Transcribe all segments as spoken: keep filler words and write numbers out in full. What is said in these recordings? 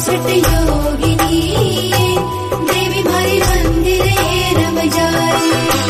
चौसठ योगिनी देवी मारी मंदिर रम जाए।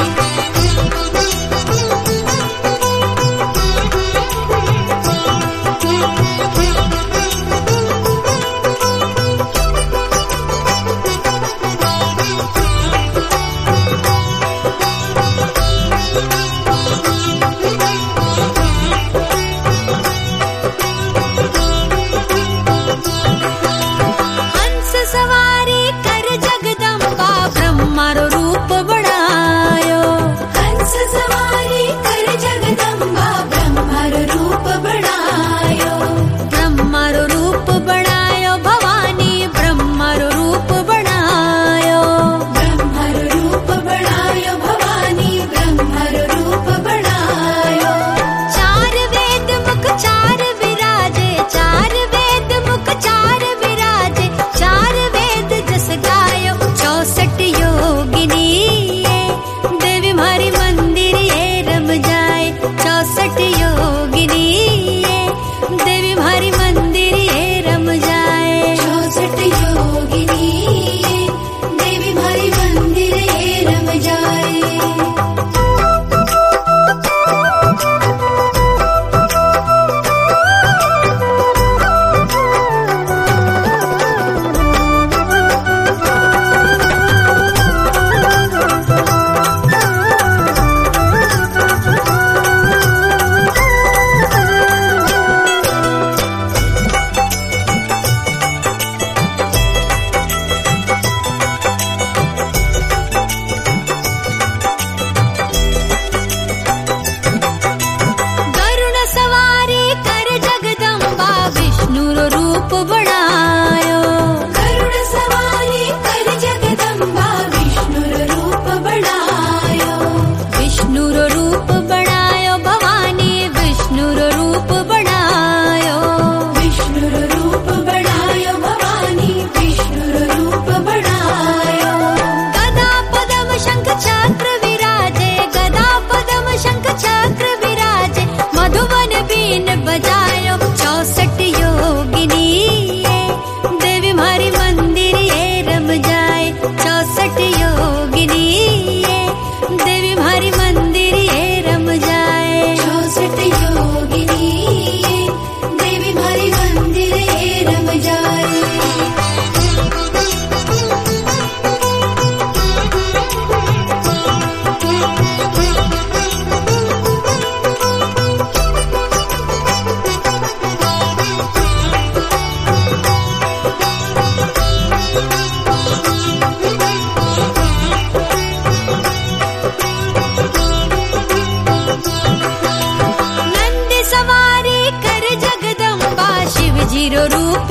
जीरो रूप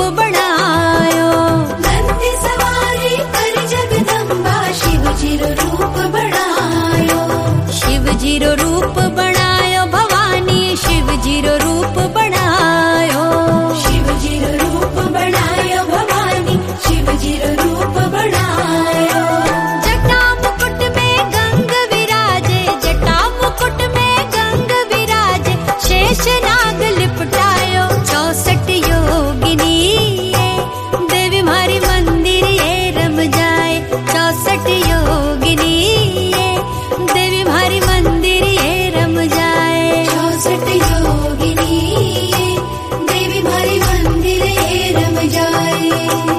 बनायो, नंदी सवारी कर जगदम्बा शिव जीरो रूप बनायो। शिव जीरो रूप बनायो भवानी शिव जीरो रूप बनायो। शिव जीरो रूप बनायो भवानी शिव जीरो रूप बनायो। जटा मुकुट में गंग विराजे, जटा मुकुट में गंग विराजे, शेष नाग लिपटायो चौसठ योगिनी देवी मारी मंदिर ये रम जाए। चौसठ योगिनी देवी मारी मंदिर ये रम जाए। चौसठ योगिनी देवी मारी मंदिर ये रम जाए।